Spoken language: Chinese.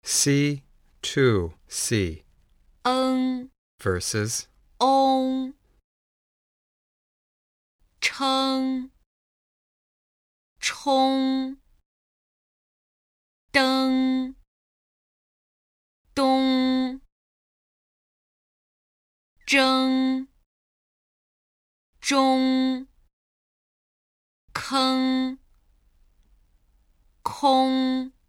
C to C versus ong 称冲灯东争中坑空